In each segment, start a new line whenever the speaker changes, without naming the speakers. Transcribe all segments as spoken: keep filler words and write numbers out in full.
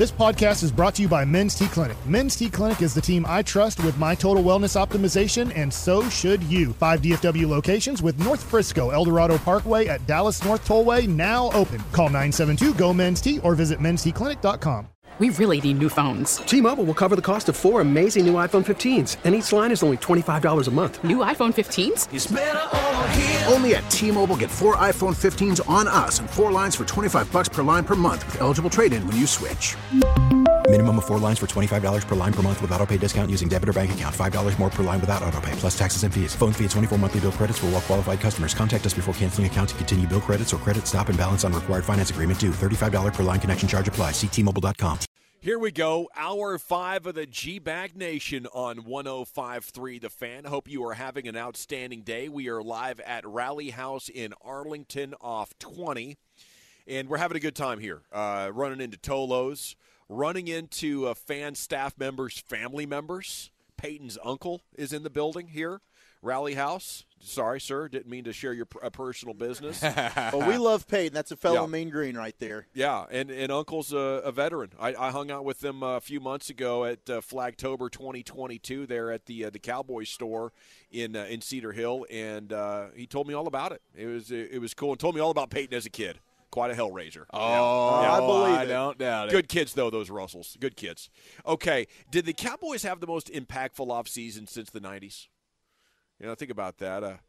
This podcast is brought to you by Men's T Clinic. Men's T Clinic is the team I trust with my total wellness optimization, and so should you. Five D F W locations with North Frisco, El Dorado Parkway at Dallas North Tollway now open. Call nine seven two, G O, men's T or visit men's t clinic dot com.
We really need new phones.
T-Mobile will cover the cost of four amazing new iPhone fifteens, and each line is only twenty-five dollars a month.
New iPhone fifteens?
It's better over here. Only at T-Mobile, get four iPhone fifteens on us and four lines for twenty-five bucks per line per month with eligible trade-in when you switch.
Minimum of four lines for twenty-five dollars per line per month with autopay discount using debit or bank account. five dollars more per line without autopay, plus taxes and fees. Phone fee at twenty-four monthly bill credits for well-qualified customers. Contact us before canceling account to continue bill credits or credit stop and balance on required finance agreement due. thirty-five dollars per line connection charge applies. See T Mobile dot com.
Here we go, hour five of the G-Bag Nation on one oh five point three The Fan. Hope you are having an outstanding day. We are live at Rally House in Arlington off twenty, and we're having a good time here, uh, running into Tolos, running into uh, fan staff members, family members. Peyton's uncle is in the building here, Rally House. Sorry, sir, didn't mean to share your uh, personal business.
But we love Peyton. That's a fellow
Yeah.
Mean Green right there.
Yeah, and, and Uncle's a, a veteran. I, I hung out with them uh, a few months ago at uh, Flagtober twenty twenty-two there at the uh, the Cowboys store in uh, in Cedar Hill, and uh, he told me all about it. It was it was cool, and told me all about Peyton as a kid. Quite a hellraiser.
Oh,
yeah.
I believe
I
it.
don't doubt it.
Good kids, though, those Russells. Good kids. Okay, did the Cowboys have the most impactful offseason since the nineties? You know, think about that. Uh,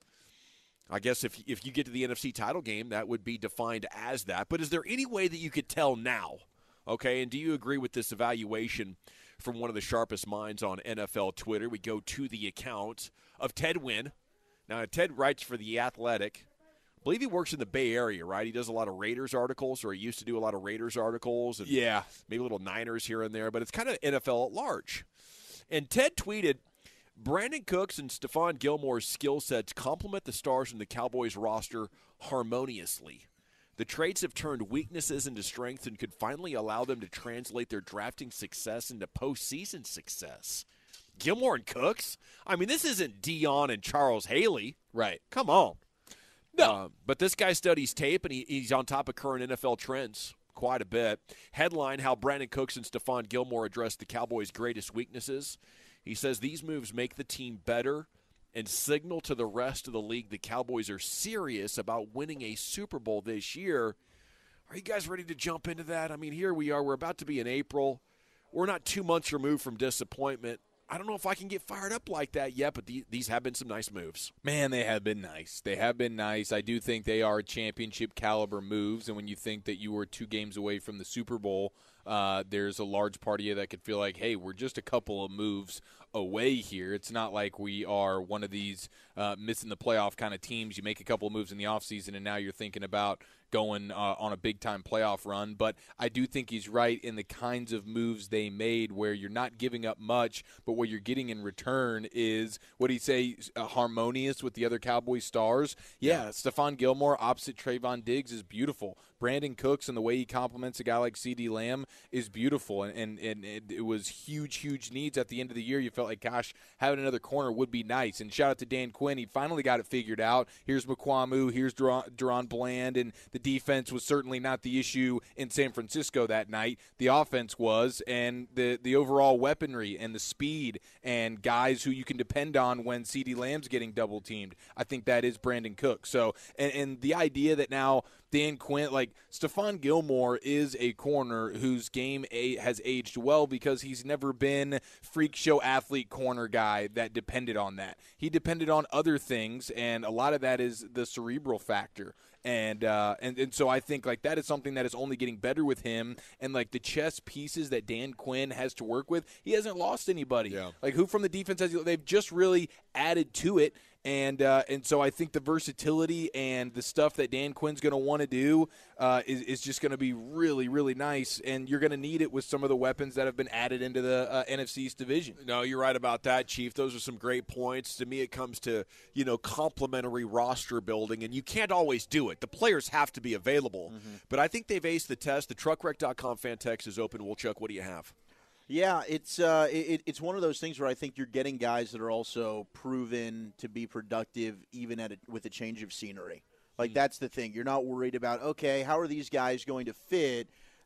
I guess if if you get to the N F C title game, that would be defined as that. But is there any way that you could tell now? Okay, and do you agree with this evaluation from one of the sharpest minds on N F L Twitter? We go to the account of Ted Wynn. Now, Ted writes for The Athletic. I believe he works in the Bay Area, right? He does a lot of Raiders articles, or he used to do a lot of Raiders articles. And
Yeah.
maybe little Niners here and there, but it's kind of N F L at large. And Ted tweeted, Brandon Cooks and Stephon Gilmore's skill sets complement the stars in the Cowboys roster harmoniously. The traits have turned weaknesses into strengths and could finally allow them to translate their drafting success into postseason success. Gilmore and Cooks? I mean, this isn't Dion and Charles Haley.
Right.
Come on.
No.
Uh, but this guy studies tape, and he, he's on top of current N F L trends quite a bit. Headline, how Brandon Cooks and Stephon Gilmore addressed the Cowboys' greatest weaknesses. He says these moves make the team better and signal to the rest of the league the Cowboys are serious about winning a Super Bowl this year. Are you guys ready to jump into that? I mean, here we are. We're about to be in April. We're not two months removed from disappointment. I don't know if I can get fired up like that yet, but the, these have been some nice moves.
Man, they have been nice. They have been nice. I do think they are championship caliber moves, and when you think that you were two games away from the Super Bowl, uh, there's a large part of you that could feel like, hey, we're just a couple of moves away here. It's not like we are one of these uh, missing the playoff kind of teams. You make a couple of moves in the offseason, and now you're thinking about going uh, on a big-time playoff run. But I do think he's right in the kinds of moves they made where you're not giving up much, but what you're getting in return is, what do you say, uh, harmonious with the other Cowboys stars? Yeah, yeah. Stephon Gilmore opposite Trayvon Diggs is beautiful. Brandon Cooks and the way he compliments a guy like CeeDee Lamb is beautiful, and, and, and it, it was huge, huge needs at the end of the year. You felt like, gosh, having another corner would be nice. And shout out to Dan Quinn. He finally got it figured out. Here's McQuamu. Here's Deron, Deron Bland. And the defense was certainly not the issue in San Francisco that night. The offense was, and the, the overall weaponry and the speed and guys who you can depend on when CeeDee Lamb's getting double-teamed. I think that is Brandon Cook. So, and, and the idea that now Dan Quinn, like Stephon Gilmore is a corner whose game a, has aged well because he's never been freak show athlete corner guy that depended on that. He depended on other things, and a lot of that is the cerebral factor. And, uh, and and so I think like that is something that is only getting better with him. And like the chess pieces that Dan Quinn has to work with, he hasn't lost anybody. Yeah. Like who from the defense has, they've just really added to it. And uh, and so I think the versatility and the stuff that Dan Quinn's going to want to do uh, is, is just going to be really, really nice. And you're going to need it with some of the weapons that have been added into the uh, N F C East division.
No, you're right about that, Chief. Those are some great points. To me, it comes to, you know, complementary roster building, and you can't always do it. The players have to be available. Mm-hmm. But I think they've aced the test. The truck wreck dot com fan text is open. Woolchuck, what do you have?
Yeah, it's uh, it, it's one of those things where I think you're getting guys that are also proven to be productive even at a, with a change of scenery. Like, mm-hmm. that's the thing. You're not worried about, okay, how are these guys going to fit?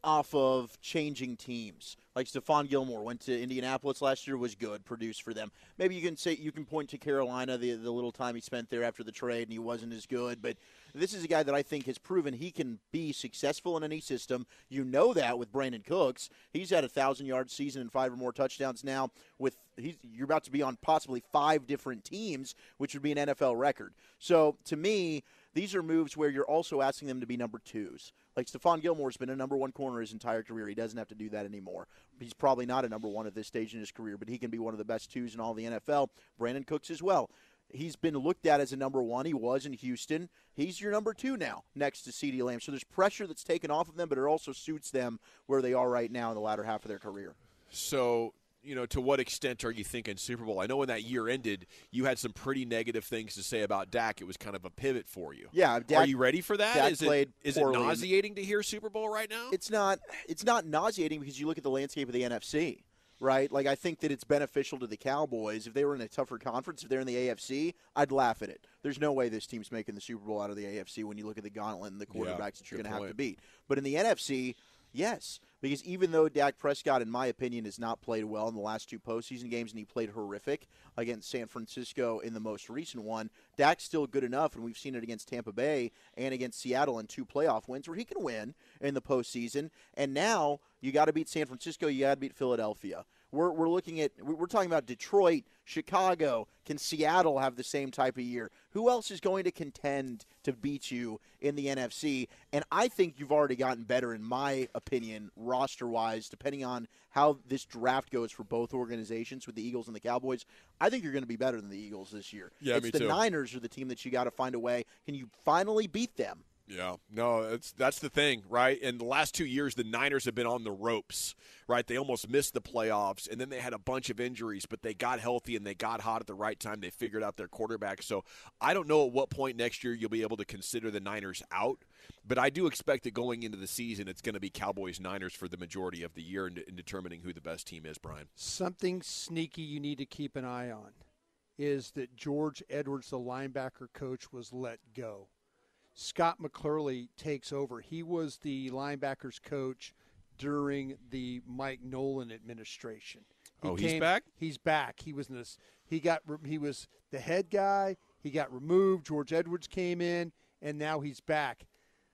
off of changing teams. Like Stephon Gilmore went to Indianapolis last year, was good, produced for them. Maybe you can say you can point to Carolina, the the little time he spent there after the trade, and he wasn't as good. But this is a guy that I think has proven he can be successful in any system. You know that with Brandon Cooks. He's had a thousand-yard season and five or more touchdowns now. With he's, you're about to be on possibly five different teams, which would be an N F L record. So to me, these are moves where you're also asking them to be number twos. Like Stephon Gilmore's been a number one corner his entire career. He doesn't have to do that anymore. He's probably not a number one at this stage in his career, but he can be one of the best twos in all the N F L. Brandon Cooks as well. He's been looked at as a number one. He was in Houston. He's your number two now next to CeeDee Lamb. So there's pressure that's taken off of them, but it also suits them where they are right now in the latter half of their career.
So, you know, to what extent are you thinking Super Bowl? I know when that year ended, you had some pretty negative things to say about Dak. It was kind of a pivot for you.
Yeah, Dak,
are you ready for that?
Dak
is
played
it is it
poorly.
nauseating to hear Super Bowl right now?
It's not. It's not nauseating because you look at the landscape of the N F C. Right? Like, I think that it's beneficial to the Cowboys. If they were in a tougher conference, if they're in the A F C, I'd laugh at it. There's no way this team's making the Super Bowl out of the A F C when you look at the gauntlet and the quarterbacks
Yeah,
that you're going to have
point.
to beat. But in the N F C, yes. Because even though Dak Prescott, in my opinion, has not played well in the last two postseason games, and he played horrific against San Francisco in the most recent one, Dak's still good enough, and we've seen it against Tampa Bay and against Seattle in two playoff wins where he can win in the postseason. And now you got to beat San Francisco, you got to beat Philadelphia. We're we're looking at we're talking about Detroit, Chicago. Can Seattle have the same type of year? Who else is going to contend to beat you in the N F C? And I think you've already gotten better, in my opinion, roster-wise, depending on how this draft goes for both organizations with the Eagles and the Cowboys. I think you're going to be better than the Eagles this year.
Yeah,
it's
me
the
too.
Niners are the team that you got to find a way. Can you finally beat them?
Yeah, no, that's that's the thing, right? In the last two years, the Niners have been on the ropes, right? They almost missed the playoffs, and then they had a bunch of injuries, but they got healthy and they got hot at the right time. They figured out their quarterback. So I don't know at what point next year you'll be able to consider the Niners out, but I do expect that going into the season, it's going to be Cowboys-Niners for the majority of the year in, in determining who the best team is, Brian.
Something sneaky you need to keep an eye on is that George Edwards, the linebacker coach, was let go. Scott McClurley takes over. He was the linebackers coach during the Mike Nolan administration. He
oh,
came,
he's back?
He's back. He was in this, he got he was the head guy. He got removed. George Edwards came in, and now he's back.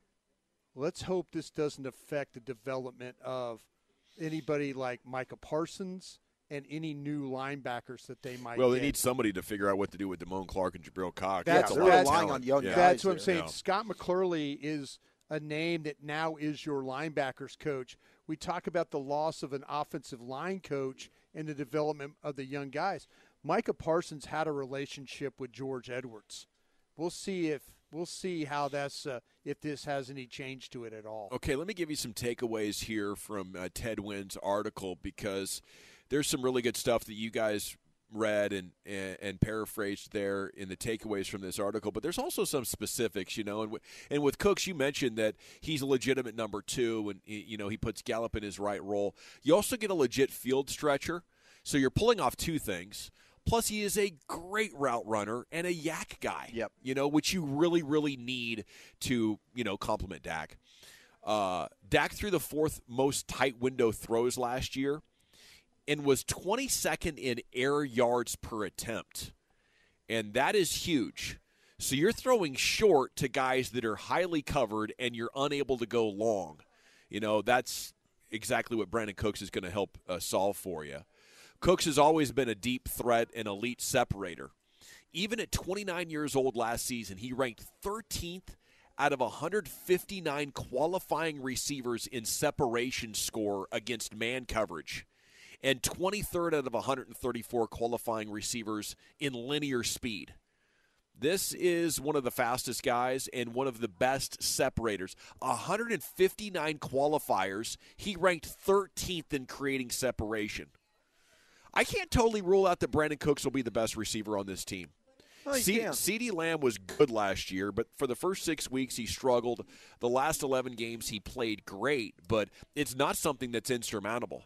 Let's hope this doesn't affect the development of anybody like Micah Parsons and any new linebackers that they might
Well, they
get.
need somebody to figure out what to do with Damone Clark and Jabril Cox.
That's,
a
they're
lot of
relying
talent.
on young
Yeah.
guys.
That's what I'm
there.
saying.
Yeah.
Scott McClurley is a name that now is your linebackers coach. We talk about the loss of an offensive line coach and the development of the young guys. Micah Parsons had a relationship with George Edwards. We'll see if we'll see how that's uh, if this has any change to it at all.
Okay, let me give you some takeaways here from uh, Ted Wynn's article, because there's some really good stuff that you guys read and, and, and paraphrased there in the takeaways from this article. But there's also some specifics, you know. And, w- and with Cooks, you mentioned that he's a legitimate number two, and, you know, he puts Gallup in his right role. You also get a legit field stretcher. So you're pulling off two things. Plus, he is a great route runner and a yak guy,
Yep.
you know, which you really, really need to, you know, complement Dak. Uh, Dak threw the fourth most tight window throws last year and was twenty-second in air yards per attempt. And that is huge. So you're throwing short to guys that are highly covered and you're unable to go long. You know, that's exactly what Brandon Cooks is going to help uh, solve for you. Cooks has always been a deep threat and elite separator. Even at twenty-nine years old last season, he ranked thirteenth out of one hundred fifty-nine qualifying receivers in separation score against man coverage, and twenty-third out of one hundred thirty-four qualifying receivers in linear speed. This is one of the fastest guys and one of the best separators. one hundred fifty-nine qualifiers. He ranked thirteenth in creating separation. I can't totally rule out that Brandon Cooks will be the best receiver on this team.
Oh, you
C-
can.
CeeDee Lamb was good last year, but for the first six weeks he struggled. The last eleven games he played great, but it's not something that's insurmountable.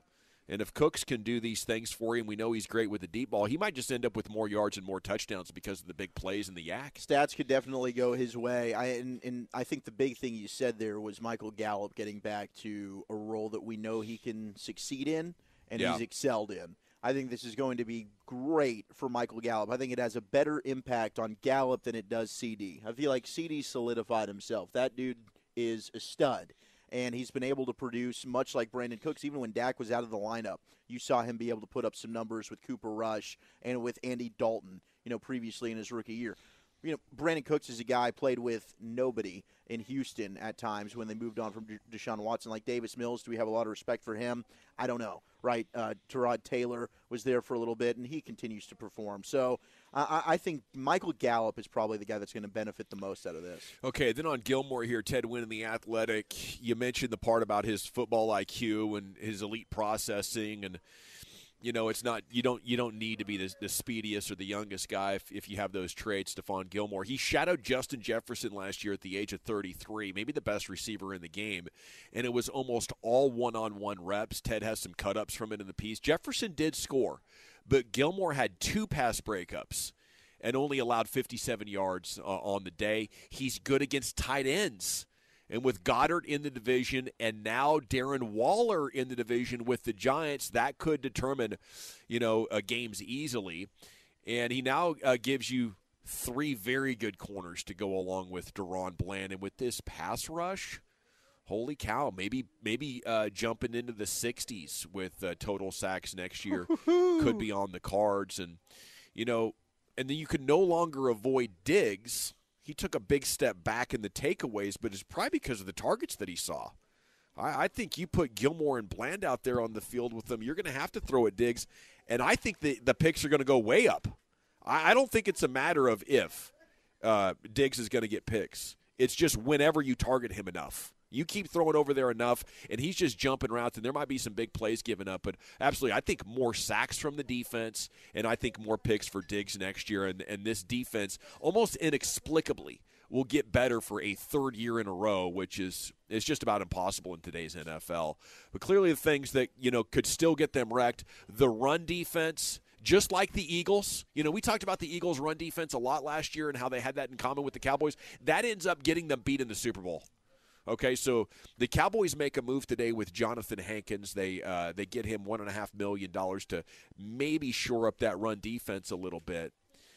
And if Cooks can do these things for him, we know he's great with the deep ball. He might just end up with more yards and more touchdowns because of the big plays and the yak.
Stats could definitely go his way. I and, and I think the big thing you said there was Michael Gallup getting back to a role that we know he can succeed in and
Yeah.
he's excelled in. I think this is going to be great for Michael Gallup. I think it has a better impact on Gallup than it does C D. I feel like C D solidified himself. That dude is a stud. And he's been able to produce much like Brandon Cooks. Even when Dak was out of the lineup, you saw him be able to put up some numbers with Cooper Rush and with Andy Dalton, you know, previously in his rookie year. You know, Brandon Cooks is a guy played with nobody in Houston at times when they moved on from Deshaun Watson. Like Davis Mills, do we have a lot of respect for him? I don't know, right? Uh, Tyrod Taylor was there for a little bit, and he continues to perform. So I, I think Michael Gallup is probably the guy that's going to benefit the most out of this.
Okay, then on Gilmore here, Ted Wynn in The Athletic, you mentioned the part about his football I Q and his elite processing, and you know, it's not you don't you don't need to be the, the speediest or the youngest guy if, if you have those traits. Stephon Gilmore, he shadowed Justin Jefferson last year at the age of thirty-three, maybe the best receiver in the game, and it was almost all one-on-one reps. Ted has some cut-ups from it in the piece. Jefferson did score, but Gilmore had two pass breakups and only allowed fifty-seven yards uh, on the day. He's good against tight ends. And with Goddard in the division and now Darren Waller in the division with the Giants, that could determine, you know, uh, games easily. And he now uh, gives you three very good corners to go along with Deron Bland. And with this pass rush, holy cow, maybe maybe uh, jumping into the sixties with uh, total sacks next year could be on the cards. And, you know, and then you can no longer avoid Diggs. He took a big step back in the takeaways, but it's probably because of the targets that he saw. I, I think you put Gilmore and Bland out there on the field with them, you're going to have to throw at Diggs, and I think the, the picks are going to go way up. I, I don't think it's a matter of if uh, Diggs is going to get picks. It's just whenever you target him enough. You keep throwing over there enough, and he's just jumping routes, and there might be some big plays given up. But absolutely, I think more sacks from the defense, and I think more picks for Diggs next year. And, and this defense, almost inexplicably, will get better for a third year in a row, which is is just about impossible in today's N F L. But clearly the things that, you know, could still get them wrecked, the run defense, just like the Eagles. You know, we talked about the Eagles' run defense a lot last year and how they had that in common with the Cowboys. That ends up getting them beat in the Super Bowl. Okay, so the Cowboys make a move today with Jonathan Hankins. They uh, they get him one and a half million dollars to maybe shore up that run defense a little bit,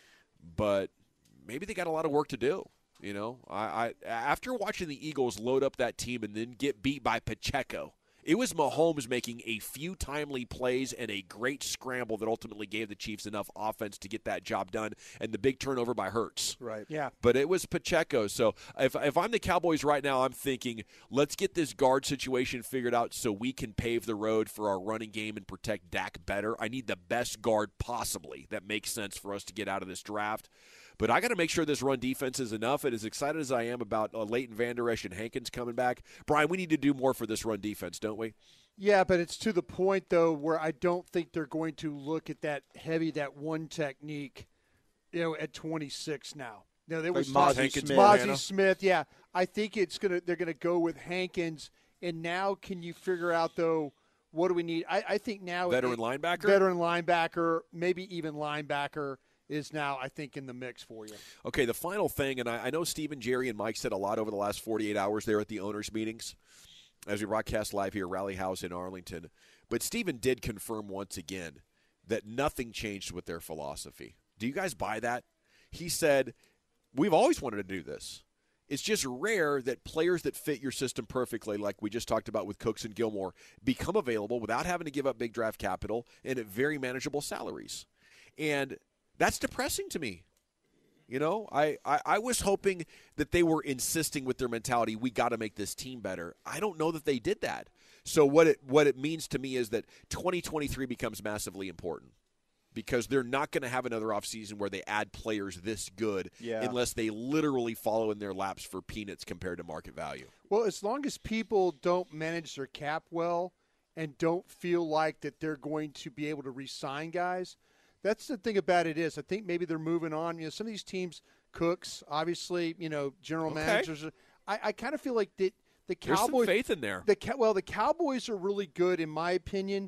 but maybe they got a lot of work to do. You know, I, I after watching the Eagles load up that team and then get beat by Pacheco, it was Mahomes making a few timely plays and a great scramble that ultimately gave the Chiefs enough offense to get that job done, and the big turnover by Hurts.
Right. Yeah.
But it was Pacheco. So if if I'm the Cowboys right now, I'm thinking, let's get this guard situation figured out so we can pave the road for our running game and protect Dak better. I need the best guard possibly that makes sense for us to get out of this draft. But I got to make sure this run defense is enough. And as excited as I am about uh, Leighton Vander Esch and Hankins coming back, Brian, we need to do more for this run defense, don't we?
Yeah, but it's to the point, though, where I don't think they're going to look at that heavy, that one technique, you know, at twenty-six now. You know, they were
like Mozzie Smith.
Mozzie Smith, yeah. I think it's gonna they're gonna go with Hankins. And now, can you figure out though what do we need? I, I think now
veteran
it,
linebacker,
veteran linebacker, maybe even linebacker is now, I think, in the mix for you.
Okay, the final thing, and I, I know Stephen, Jerry, and Mike said a lot over the last forty-eight hours there at the owners' meetings as we broadcast live here at Rally House in Arlington. But Stephen did confirm once again that nothing changed with their philosophy. Do you guys buy that? He said, we've always wanted to do this. It's just rare that players that fit your system perfectly, like we just talked about with Cooks and Gilmore, become available without having to give up big draft capital and at very manageable salaries. And that's depressing to me. You know, I, I, I was hoping that they were insisting with their mentality, we got to make this team better. I don't know that they did that. So what it what it means to me is that twenty twenty-three becomes massively important because they're not going to have another offseason where they add players this good
yeah.
unless they literally follow in their laps for peanuts compared to market value.
Well, as long as people don't manage their cap well and don't feel like that they're going to be able to re-sign guys, that's the thing about it is I think maybe they're moving on. You know, some of these teams, Cooks, obviously, you know, general
okay.
managers. I, I kind of feel like the, the Cowboys.
There's some faith in there.
The, well, the Cowboys are really good, in my opinion,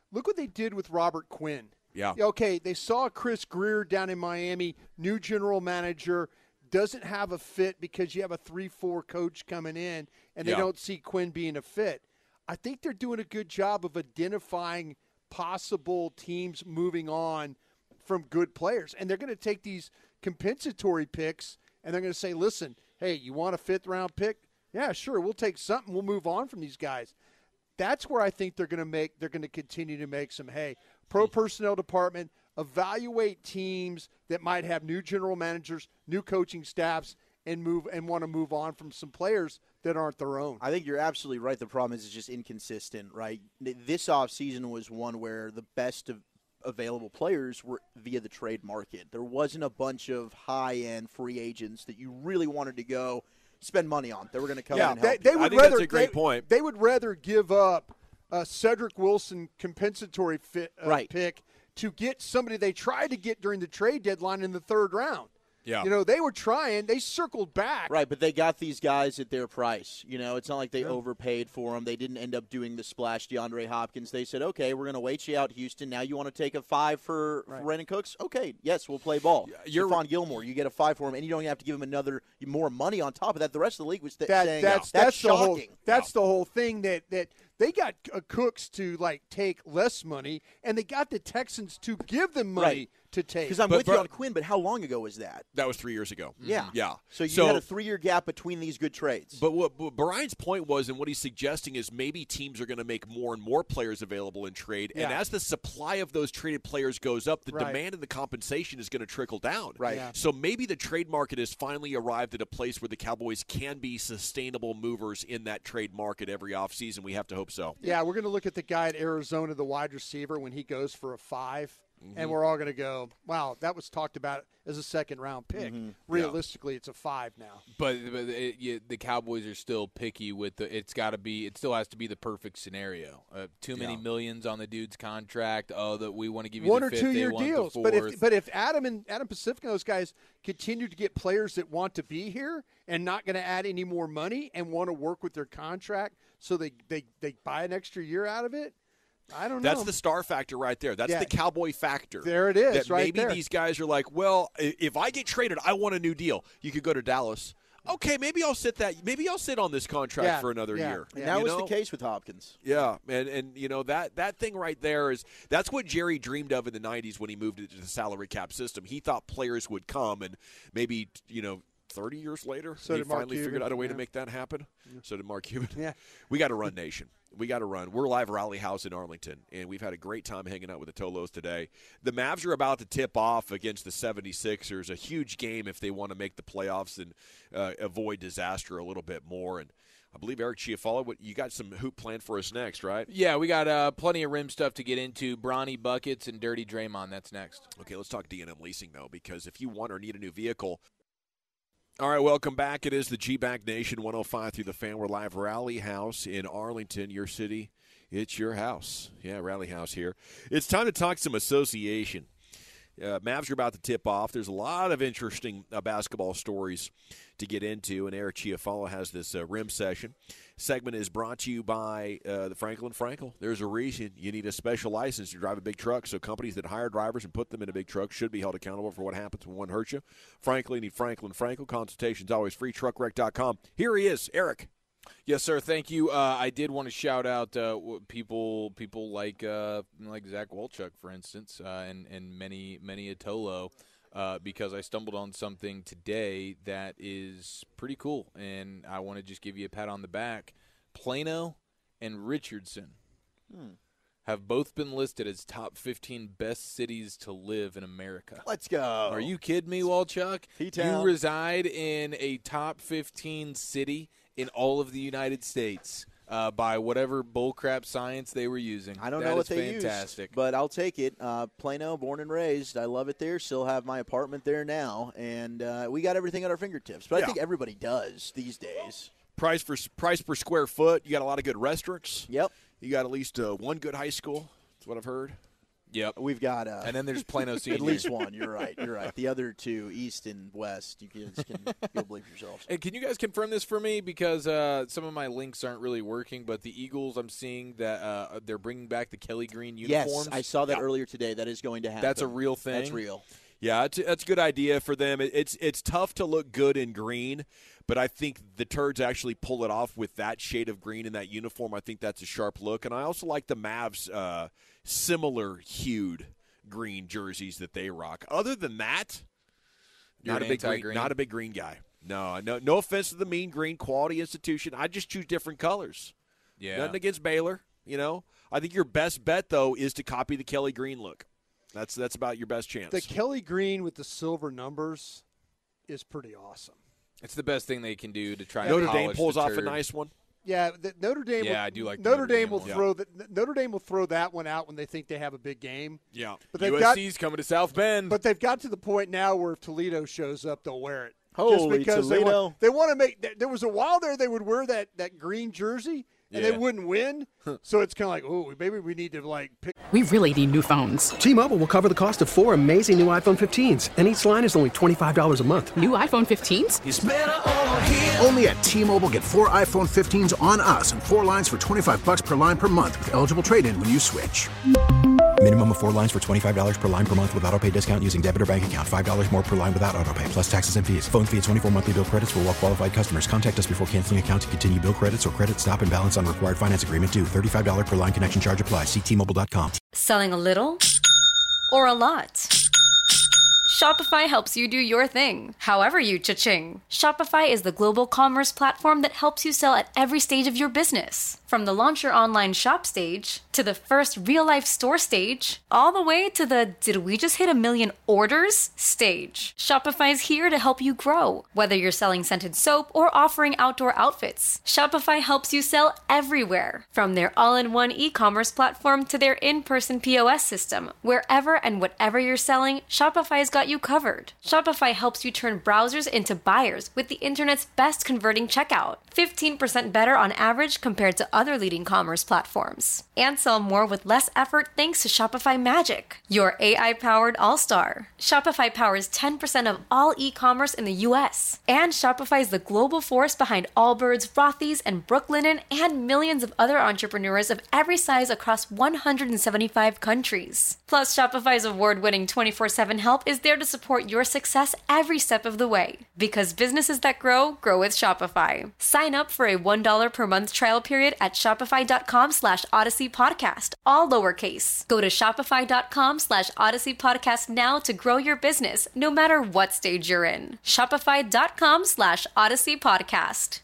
look what they did with Robert Quinn.
Yeah.
Okay, they saw Chris Greer down in Miami, new general manager, doesn't have a fit because you have a three four coach coming in, and they
Yeah.
don't see Quinn being a fit. I think they're doing a good job of identifying possible teams moving on from good players. And they're going to take these compensatory picks, and they're going to say, listen, hey, you want a fifth-round pick? Yeah, sure, we'll take something. We'll move on from these guys. That's where I think they're going to make. They're going to continue to make some hay. Pro personnel department, evaluate teams that might have new general managers, new coaching staffs, and move and want to move on from some players that aren't their own.
I think you're absolutely right. The problem is it's just inconsistent, right? This offseason was one where the best of available players were via the trade market. There wasn't a bunch of high-end free agents that you really wanted to go spend money on. They were going to come
yeah,
in and help
they, they
you.
would
I think
rather,
that's a great
they,
point.
They would rather give up a Cedric Wilson compensatory fit, uh,
Right.
pick to get somebody they tried to get during the trade deadline in the third round.
Yeah.
You know, they were trying. They circled back.
Right, but they got these guys at their price. You know, it's not like they yeah. overpaid for them. They didn't end up doing the splash DeAndre Hopkins. They said, okay, we're going to wait you out, Houston. Now you want to take a five for, right. for Brandon Cooks? Okay, yes, we'll play ball.
You're
Stephon Gilmore, you get a five for him, and you don't have to give him another more money on top of that. The rest of the league was th-
that,
saying
that's,
that's,
that's
shocking.
The whole, that's yeah. the whole thing that, that they got uh, Cooks to, like, take less money, and they got the Texans to give them money
right.
to take.
Because I'm
but,
with
but,
you on Quinn, but how long ago was that?
That was three years ago.
Yeah.
Yeah.
So you
so,
had a three-year gap between these good trades.
But what, what Brian's point was, and what he's suggesting is maybe teams are going to make more and more players available in trade.
Yeah.
And as the supply of those traded players goes up, the
right.
demand and the compensation is going to trickle down.
Right.
Yeah.
So maybe the trade market has finally arrived at a place where the Cowboys can be sustainable movers in that trade market every offseason. We have to hope so.
Yeah, we're going to look at the guy at Arizona, the wide receiver, when he goes for a five. Mm-hmm. And we're all going to go, wow, that was talked about as a second-round pick.
Mm-hmm.
Realistically, yeah. it's a five now.
But, but it, you, the Cowboys are still picky with the. It's got to be. It still has to be the perfect scenario. Uh, too many
yeah.
millions on the dude's contract. Oh, that we want to give you
one
the
or
fifth,
two
they
year
want
deals.
the
But if
fourth.
but if Adam and Adam Pacific and those guys continue to get players that want to be here and not going to add any more money and want to work with their contract, so they they they buy an extra year out of it. I don't know.
That's the star factor right there. That's
yeah.
the Cowboy factor.
There it is,
that
right
maybe
there.
these guys are like, well, if I get traded, I want a new deal. You could go to Dallas. Okay, maybe I'll sit that. Maybe I'll sit on this contract
yeah.
for another
yeah.
year.
And
yeah.
that
you
was
know?
the case with Hopkins.
Yeah, and and you know that that thing right there is that's what Jerry dreamed of in the nineties when he moved into the salary cap system. He thought players would come, and maybe you know. thirty years later,
so
he
did Mark
finally
Cuban.
figured out a way
yeah.
to make that happen. Yeah. So did Mark Cuban.
Yeah.
We got to run, Nation. We got to run. We're live Rally House in Arlington, and we've had a great time hanging out with the Tolos today. The Mavs are about to tip off against the seventy-sixers, a huge game if they want to make the playoffs and uh, avoid disaster a little bit more. And I believe, Eric Chiafalo, what, you got some hoop planned for us next, right?
Yeah, we got uh, plenty of rim stuff to get into. Bronny Buckets and Dirty Draymond. That's next.
Okay, let's talk D and M Leasing, though, because if you want or need a new vehicle – all right, welcome back. It is the G-Back Nation, one oh five through the Fan. We're live Rally House in Arlington, your city. It's your house. Yeah, Rally House here. It's time to talk some association. Uh, Mavs are about to tip off. There's a lot of interesting uh, basketball stories to get into, and Eric Chiafalo has this uh, rim session. Segment is brought to you by uh, the Franklin Frankel. There's a reason you need a special license to drive a big truck, so companies that hire drivers and put them in a big truck should be held accountable for what happens when one hurts you. Frankly, need Franklin Frankel. Consultation's always free, truck wreck dot com. Here he is, Eric.
Yes, sir. Thank you. Uh, I did want to shout out uh, people, people like uh, like Zach Wolchuk, for instance, uh, and and many many Atolo, uh, because I stumbled on something today that is pretty cool, and I want to just give you a pat on the back. Plano and Richardson hmm. have both been listed as top fifteen best cities to live in America.
Let's go.
Are you kidding me, Wolchuk?
P-town.
You reside in a top fifteen city in all of the United States uh, by whatever bullcrap science they were using.
I don't
that
know what
is
they
fantastic.
used, but I'll take it. Uh, Plano, born and raised. I love it there. Still have my apartment there now, and uh, we got everything at our fingertips. But
Yeah.
I think everybody does these days.
Price for price per square foot. You got a lot of good restaurants.
Yep.
You got at least uh, one good high school. That's what I've heard.
Yep.
We've got uh,
and then there's Plano Senior.
At least one. You're right. You're right. The other two, East and West, you guys can go believe yourselves.
And can you guys confirm this for me? Because uh, some of my links aren't really working, but the Eagles, I'm seeing that uh, they're bringing back the Kelly Green uniforms.
Yes, I saw that
yeah.
earlier today. That is going to happen.
That's a real thing?
That's real.
Yeah, it's, that's a good idea for them. It, it's it's tough to look good in green, but I think the Turds actually pull it off with that shade of green in that uniform. I think that's a sharp look. And I also like the Mavs' uh, similar hued green jerseys that they rock. Other than that,
You're
not a big
anti-green?
green, not a big green guy. No, no, no offense to the Mean Green quality institution. I just choose different colors.
Yeah.
Nothing against Baylor. You know, I think your best bet though is to copy the Kelly Green look. That's that's about your best chance.
The Kelly Green with the silver numbers is pretty awesome.
It's the best thing they can do to try.
Notre
and
Dame
polish
pulls
the
off a
turd.
nice one.
Yeah, the, Notre Dame.
Yeah,
will,
I do like the
Notre,
Notre
Dame,
Dame
will
one.
throw the Notre Dame will throw that one out when they think they have a big game.
Yeah,
but they've
U S C's
got,
coming to South Bend.
But they've got to the point now where if Toledo shows up, they'll wear it.
Holy
Just because
Toledo!
They want, they want to make. There was a while there they would wear that that green jersey and
Yeah.
they wouldn't win. So it's kind of like, oh, maybe we need to like pick.
We really need new phones.
T-Mobile will cover the cost of four amazing new iPhone fifteens, and each line is only twenty-five dollars a month.
New iPhone fifteens?
It's better over here. Only at T-Mobile, get four iPhone fifteens on us and four lines for twenty-five bucks per line per month with eligible trade-in when you switch.
Minimum of four lines for twenty-five dollars per line per month with autopay discount using debit or bank account. five dollars more per line without autopay, plus taxes and fees. Phone fee at twenty-four monthly bill credits for well-qualified customers. Contact us before canceling account to continue bill credits or credit stop and balance on required finance agreement due. thirty-five dollars per line connection charge applies. See T Mobile dot com.
Selling a little or a lot? Shopify helps you do your thing, however you cha-ching. Shopify is the global commerce platform that helps you sell at every stage of your business. From the launch your online shop stage, to the first real-life store stage, all the way to the did we just hit a million orders stage. Shopify is here to help you grow. Whether you're selling scented soap or offering outdoor outfits, Shopify helps you sell everywhere. From their all-in-one e-commerce platform to their in-person P O S system, wherever and whatever you're selling, Shopify's got you covered. Shopify helps you turn browsers into buyers with the internet's best converting checkout. fifteen percent better on average compared to other leading commerce platforms. And sell more with less effort thanks to Shopify Magic, your A I-powered all-star. Shopify powers ten percent of all e-commerce in the U S. And Shopify is the global force behind Allbirds, Rothy's, and Brooklinen, and millions of other entrepreneurs of every size across one hundred seventy-five countries. Plus, Shopify's award-winning twenty-four seven help is there to support your success every step of the way. Because businesses that grow, grow with Shopify. Sign up for a one dollar per month trial period at shopify.com slash Odyssey Podcast, all lowercase. Go to shopify.com slash Odyssey Podcast now to grow your business, no matter what stage you're in. Shopify.com slash Odyssey Podcast.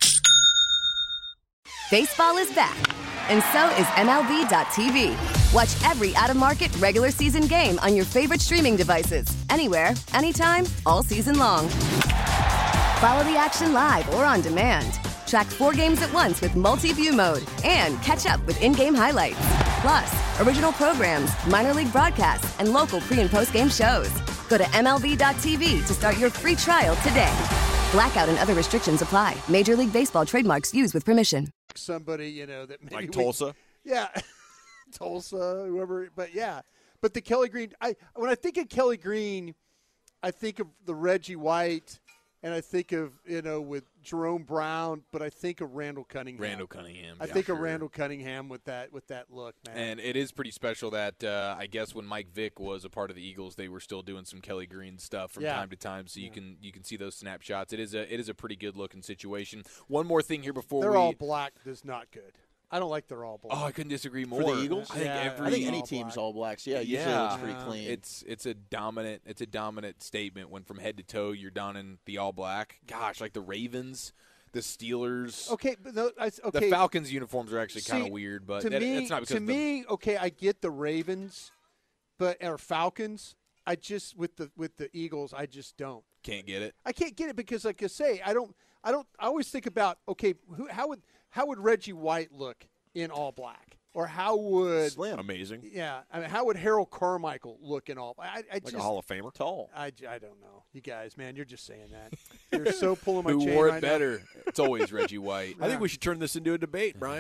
Baseball is back, and so is M L B dot T V. Watch every out-of-market regular season game on your favorite streaming devices, anywhere, anytime, all season long. Follow the action live or on demand. Track four games at once with multi-view mode and catch up with in-game highlights. Plus, original programs, minor league broadcasts, and local pre- and post-game shows. Go to M L B dot T V to start your free trial today. Blackout and other restrictions apply. Major League Baseball trademarks used with permission.
Somebody, you know, that maybe
Like
we-
Tulsa?
Yeah. Tulsa, whoever, but yeah. But the Kelly Green, I when I think of Kelly Green, I think of the Reggie White, and I think of, you know, with Jerome Brown, but I think of Randall Cunningham.
Randall Cunningham.
I
yeah,
think
sure.
of Randall Cunningham with that with that look, man.
And it is pretty special that uh, I guess when Mike Vick was a part of the Eagles, they were still doing some Kelly Green stuff from
Yeah.
time to time. So you can you can see those snapshots. It is a it is a pretty good looking situation. One more thing here before
They're
we.
all black is not good. I don't like they're all black.
Oh, I couldn't disagree more.
For the Eagles?
I think
Yeah,
every
I think any
all
team's
black.
all blacks. Yeah, usually
yeah,
it looks pretty clean.
It's it's a dominant it's a dominant statement when from head to toe you're donning the all black. Gosh, like the Ravens, the Steelers.
Okay, but no, I, okay.
The Falcons uniforms are actually kind
See,
of weird, but
to
that,
me,
that's not because
to
of the,
me, okay, I get the Ravens, but or Falcons. I just with the with the Eagles, I just don't.
can't get it.
I can't get it because, like I say, I don't. I don't. I always think about okay, who, how would how would Reggie White look in all black, or how would
Slim.
Amazing.
yeah, I mean, how would Harold Carmichael look in all? I, I
Like
just
a Hall of Famer.
Tall.
I, I don't know. You guys, man, you're just saying that. You're so pulling my
Who
chain
wore
right
it
now.
better? It's always Reggie White.
I think we should turn this into a debate, Brian.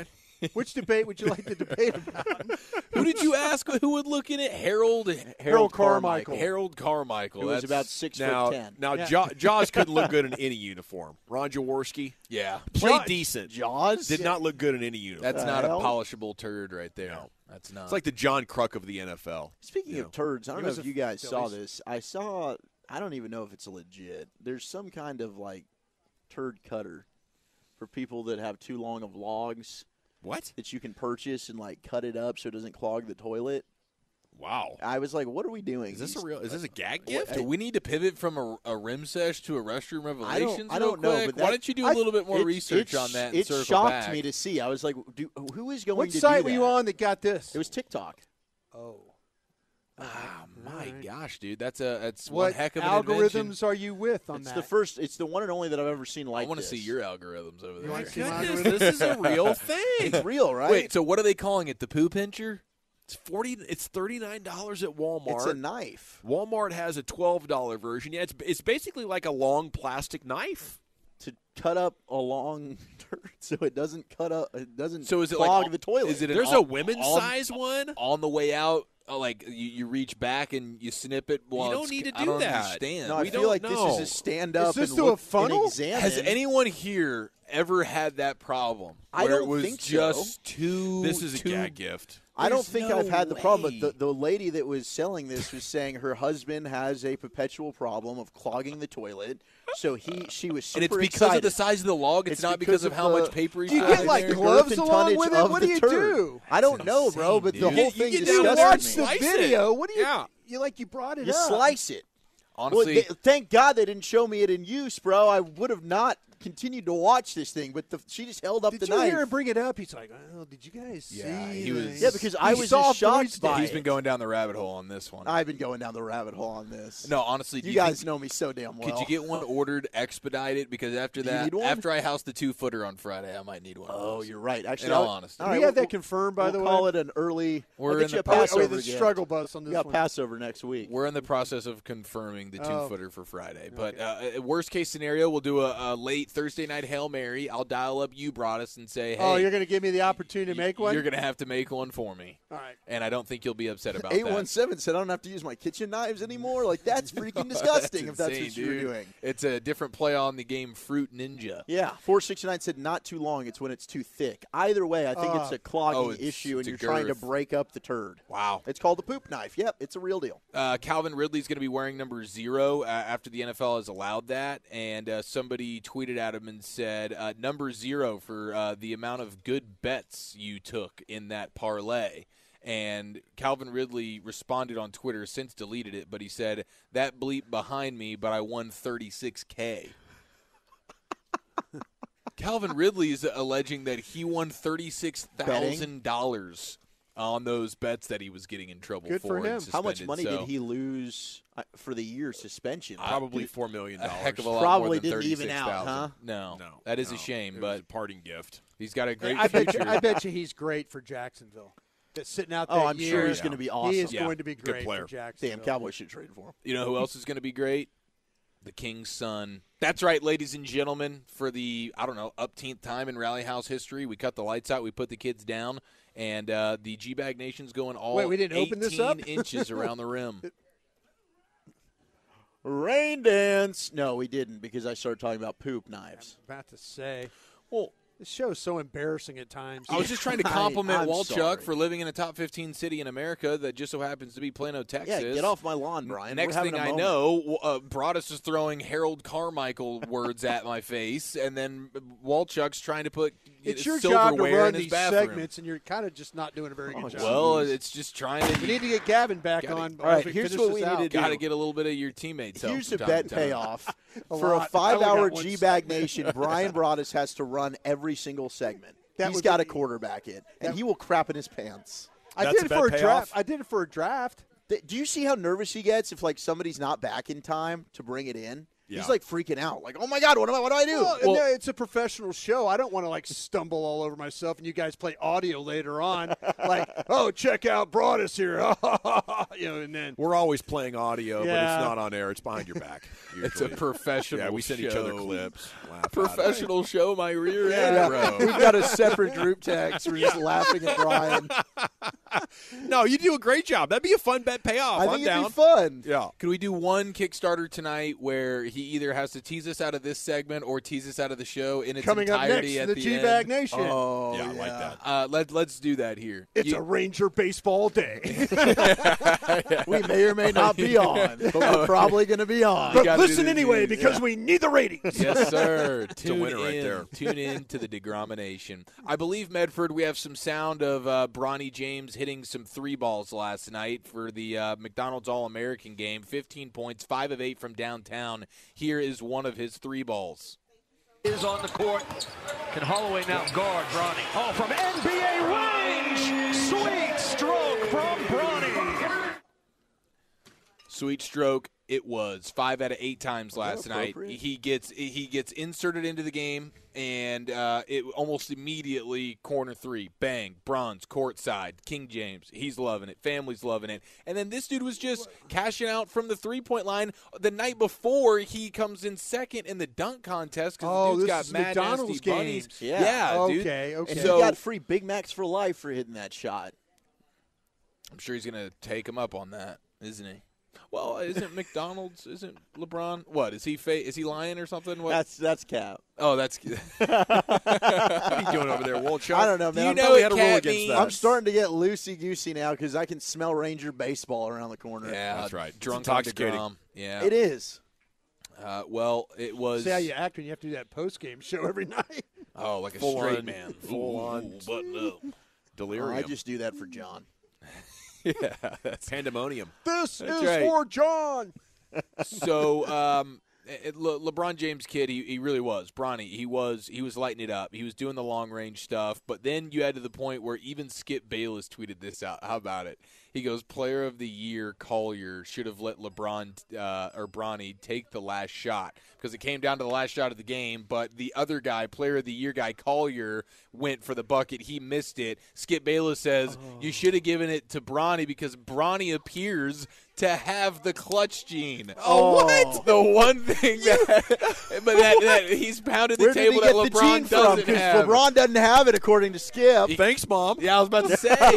Which debate would you like to debate about?
Who did you ask who would look in it? Harold
Harold Carmichael.
Harold Carmichael.
Who was
That's-
about six
now,
foot ten.
now
Yeah.
Jaw, Jaws couldn't look good in any uniform. Ron Jaworski
Yeah.
played
Jaw-
decent.
Jaws
Did not look good in any uniform.
That's
The
not
hell?
a polishable turd right there. That's not.
It's like the John Kruk of the N F L.
Speaking
you
of turds, I don't
He
know
was
if
a
you guys saw
Phillies.
this. I saw. I don't even know if it's legit. There's some kind of like turd cutter for people that have too long of logs
What?
that you can purchase and like cut it up so it doesn't clog the toilet.
Wow.
I was like, what are we doing?
Is this
These-
a real? Is this a gag
What-
gift?
Do we need to pivot from a, a rim sesh to a restroom
I
revelations?
don't, I don't
real
know.
quick?
But
Why
that-
don't you do a
I-
little bit more
it-
research
it-
on that and
It
circle
shocked
back?
me to see. I was like, do, who is going
What
to
site
do
were
that?
you on that got this?
It was TikTok.
Oh.
Ah, my gosh, dude, that's a that's
What
one heck of an
algorithms
invention.
are you with on
It's
that?
the first. It's the one and only that I've ever seen like
I want to
this.
see your algorithms over there.
wanna see my
Goodness,
algorithm?
this is a real thing.
It's real, right?
Wait, so what are they calling it? The poo pincher?
It's forty. It's thirty nine dollars at Walmart.
It's a knife.
Walmart has a twelve dollar version. Yeah, it's it's basically like a long plastic knife.
To cut up a long turd so it doesn't cut up. It doesn't
So is it
clog
like
the toilet.
Is it an
There's
on-
a women's
on-
size one.
on the way out? uh, Like you, you reach back and you snip it. While
don't
it's-
need to
I
do
don't
that.
understand.
No, I
we
feel
don't
like this
know.
is a stand up
Is this
and
through a
look
funnel?
and examine.
Has anyone here ever had that problem?
I
where
don't
it was
think so.
just too.
This is a
too,
gag gift.
I don't
There's
think
no
I've had the problem,
way.
but the, the lady that was selling this was saying her husband has a perpetual problem of clogging the toilet. So he, she was super
And it's because
excited.
of the size of the log. It's,
It's
not
because
because of
of
how
the-
much paper he's
Do you
got
get,
in
like,
there.
gloves
Girth and
along
tonnage
with it?
of
What
the
do you
turd.
do?
I don't
It's
know, bro,
insane,
but the
dude.
whole
You
thing
get
You
down
disgusts
there and
watch
me.
the
slice it.
video. What do you?
Yeah.
You like you brought it
You
up.
slice it.
Honestly,
well, they, thank God they didn't show me it in use, bro. I would have not continued to watch this thing, but the, she just held up
Did
the
you
knife.
hear him bring it up? He's like, "Oh, did you guys
Yeah,
see?"
he
the-
was-
yeah, because I
He
was
saw
just shocked
Thursday.
by
he's been
it.
going down the rabbit hole on this one.
I've been going down the rabbit hole on this.
no, honestly, do
you,
you
guys
think-
know me so damn well.
Could you get one ordered, expedited? Because after
Do you
that,
need one?
after I house the two footer on Friday, I might need one. of
Oh,
those.
you're right. Actually,
In all
I'll-
honesty.
all
Do
right,
we have
we'll-
that confirmed, by
we'll
the way?
call it an early.
We're
I'll get
in
you
the
a
process-
Oh, wait,
Passover
the
gift.
struggle bus on
We
this
got
one.
Passover next week.
We're in the process of confirming the two
Oh.
footer for Friday. But uh, worst case scenario, we'll do a, a late Thursday night Hail Mary. I'll dial up you, Broadus, and say, hey,
Oh, you're going to give me the opportunity to make one?
You're going to have to make one for me.
All right.
And I don't think you'll be upset about
eight
that.
one seven said I don't have to use my kitchen knives anymore. Like, that's freaking disgusting if that's
insane,
what you were
dude.
doing.
It's a different play on the game Fruit Ninja.
Yeah, four sixty-nine said not too long. It's when it's too thick. Either way, I think
Uh,
it's a clogging
oh, it's-
issue,
it's
and
a
you're trying to
girth.
break up the turd.
Wow.
It's called the poop knife. Yep, it's a real deal.
Uh, Calvin Ridley's going to be wearing number zero uh, after the N F L has allowed that. And uh, somebody tweeted at him and said, uh, number zero for uh, the amount of good bets you took in that parlay. And Calvin Ridley responded on Twitter, since deleted it, but he said, that bleep behind me, but I won thirty-six K. Calvin Ridley is alleging that he won thirty-six thousand dollars on those bets that he was getting in trouble
Good for
and
him.
How much
suspended.
money
So
did he lose uh, for the year suspension?
Probably four million
a
dollars.
heck of a lot
Probably
more than
didn't even
thirty-six
out,
thousand.
huh?
No,
No,
that is
no.
a shame,
It
but
was a parting gift.
he's got a great
I bet,
future.
you, I bet you he's great for Jacksonville. That's sitting out
Oh,
that
I'm
year.
sure he's going to be awesome.
He is
Yeah.
going to be
Good
great
player.
for Jacksonville.
Damn, Cowboys should trade for him.
You know who else is going to be great? The King's son. That's right, ladies and gentlemen. For the, I don't know, upteenth time in Rally House history, we cut the lights out, we put the kids down, and uh, the G-Bag Nation's going all
Wait, we didn't open this up?
eighteen inches around the rim.
Rain dance. No, we didn't because I started talking about poop knives.
I'm about to say.
Well,
this show is so embarrassing at times.
I was just trying to
I-
compliment
I'm
Walchuk
sorry.
for living in a top fifteen city in America that just so happens to be Plano, Texas.
Yeah, get off my lawn, Brian.
Next
We're having
thing
a
I
moment.
know, uh, Broadus is throwing Harold Carmichael words at my face, and then Walchuk's trying to put
it's your
silverware
job to
in
run
his
these
bathroom.
segments, and you're kind of just not doing a very good
Oh,
job.
Well, it's just trying to.
we need to get Gavin back
Gotta-
on.
All right,
as we
here's
finish
what
this
we need
out.
to do.
Got to get a little bit of your teammates help.
Here's
from
a
time
bet
to time.
payoff.
A
For a
lot. I only
five-hour
got one
G-Bag Nation, Brian Broadus has to run every single segment.
That
He's
would
got
be-
a quarterback in, and
that-
he will crap in his pants.
I
That's
did
a
it
bet
for a
payoff?
draft. I did it for a draft.
Th- Do you see how nervous he gets if like somebody's not back in time to bring it in?
Yeah.
He's like freaking out, like, "Oh my God, what do I, what do I do?"
Well,
Well,
no, it's a professional show. I don't want to like stumble all over myself, and you guys play audio later on, like, "Oh, check out Broadus here," you know, and then
We're always playing audio, but
Yeah.
it's not on air. It's behind your back.
It's a
usually.
professional
Yeah, we send each other
show.
clips. laugh at it.
Professional show, my rear
yeah,
end, bro.
we've got a separate group text. We're just laughing at Brian.
No, you do a great job. That'd be a fun bet payoff.
I
I'm
think it'd
down.
be fun.
Yeah.
Could we do one Kickstarter tonight where he either has to tease us out of this segment or tease us out of the show in its
coming up
entirety
next,
at
the
the
G-Bag
end?
Nation.
Oh,
Yeah, I like that.
Uh, let, let's do that here.
It's
You-
a Ranger baseball day.
We may or may not be on, but we're probably going to be on.
But
gotta do
listen
the
anyway
news.
because we need the ratings.
Yes, sir.
a
Tune
winner
in.
right there.
Tune in to the DeGrom-ination. I believe, Medford, we have some sound of uh, Bronny James hitting some three balls last night for the uh, McDonald's All-American game. fifteen points, five of eight from downtown. Here is one of his three balls.
Is on the court. Can Holloway now guard Bronny? Oh, from N B A range. Sweet stroke from Bronny.
Sweet stroke. It was five out of eight times last night.
appropriate?
He gets he gets inserted into the game, and uh, it almost immediately corner three, bang, bronze, courtside, King James. He's loving it. Family's loving it. And then this dude was just cashing out from the three point line the night before he comes in second in the dunk contest because
Oh,
the dude's
this
got
is
mad
McDonald's
nasty bunnies.
games.
Yeah.
yeah, dude.
Okay, okay.
And
So-
he got free Big Macs for life for hitting that shot.
I'm sure he's gonna take him up on that, isn't he? Well, isn't McDonald's? Isn't LeBron? What is he? Fa- is he lying or something? What?
That's that's cap.
oh, that's.
What are you doing over there, Wolchuk?
I don't know,
Do
man.
you
I'm,
know
thought we
what
had a rule
cat
against
means?
that.
I'm starting to get loosey goosey now because I can smell Ranger baseball around the corner.
Yeah,
That's right. It's
Drunk
intoxicating.
on DeGrom. Yeah.
It is.
Uh, well, it was.
See how you act when you have to do that post game show every night.
Oh, like a
Full
straight
on-
man.
full
Ooh,
on-
button up.
Delirium.
Oh, I just do that for John.
Yeah, that's
Pandemonium.
This
That's
is
right.
for John.
so. Um, it, Le- LeBron James kid, he, he really was. Bronny, he was he was lighting it up. He was doing the long range stuff. But then you had to the point where even Skip Bayless tweeted this out. How about it? He goes, "Player of the year Collier should have let LeBron uh, or Bronny take the last shot because it came down to the last shot of the game. But the other guy, player of the year guy Collier, went for the bucket. He missed it. Skip Bayless says you should have given it to Bronny because Bronny appears to have the clutch gene.
Oh, what?
The one thing that, but that, that he's pounded the
Where did
table
he
that
get the
LeBron
gene from?
doesn't
Because
have.
LeBron doesn't have it, according to Skip.
Thanks, Mom.
Yeah, I was about to say.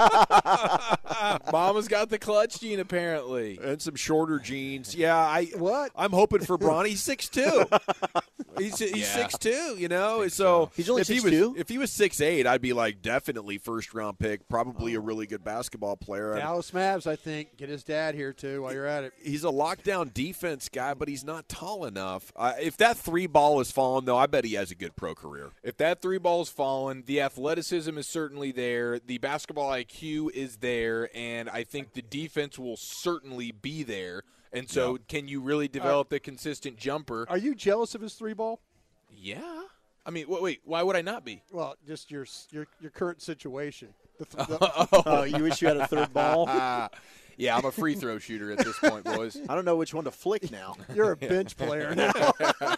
Mama's got the clutch gene apparently.
And some shorter jeans. Yeah, I
What?
I'm hoping for Bronny. He's six two. He's he's
Yeah.
six two. You know, so
He's only
if he
six
was
two?
if he was six eight, I'd be like definitely first round pick. Probably
Oh.
a really good basketball player. And
Dallas Mavs, I think. Get his dad here, too, while you're at it.
He's a lockdown defense guy, but he's not tall enough. Uh, if that three ball is falling, though, I bet he has a good pro career.
If that three ball's fallen, the athleticism is certainly there. The basketball I Q is there, and I think the defense will certainly be there. And so,
Yeah.
can you really develop the consistent jumper?
Are you jealous of his three ball?
Yeah. I mean, wait, wait why would I not be?
Well, just your your your current situation. The th- the,
Oh, you wish you had a third ball?
Yeah, I'm a free throw shooter at this point, boys.
I don't know which one to flick now.
you're a bench player now.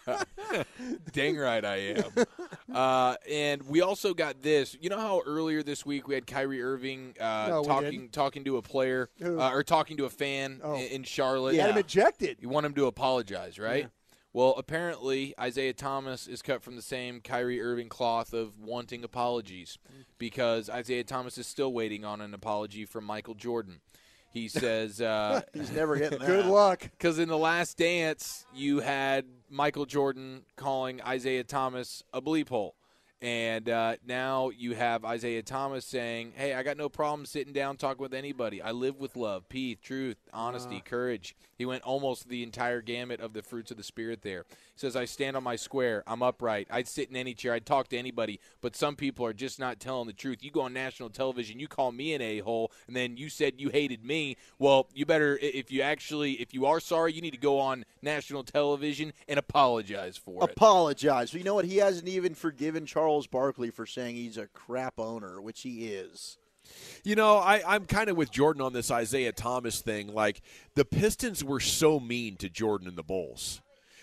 Dang right I am. Uh, and we also got this. You know how earlier this week we had Kyrie Irving uh,
No, we
talking
didn't.
talking to a player
Who?
uh, or talking to a fan
Oh.
in, in Charlotte.
Had him ejected.
You want him to apologize, right?
Yeah.
Well, apparently Isaiah Thomas is cut from the same Kyrie Irving cloth of wanting apologies because Isaiah Thomas is still waiting on an apology from Michael Jordan. He says uh,
He's never getting that.
Good luck.
because in the Last Dance, you had Michael Jordan calling Isaiah Thomas a bleep hole. And uh, now you have Isaiah Thomas saying, hey, I got no problem sitting down talking with anybody. I live with love, peace, truth, honesty,
Uh.
courage. He went almost the entire gamut of the fruits of the Spirit there. He says, I stand on my square. I'm upright. I'd sit in any chair. I'd talk to anybody. But some people are just not telling the truth. You go on national television, you call me an a-hole, and then you said you hated me. Well, you better, if you actually, if you are sorry, you need to go on national television and apologize for it.
Apologize. You know what? He hasn't even forgiven Charles Barkley for saying he's a crap owner, which he is.
You know, I, I'm kind of with Jordan on this Isaiah Thomas thing. Like, the Pistons were so mean to Jordan and the Bulls.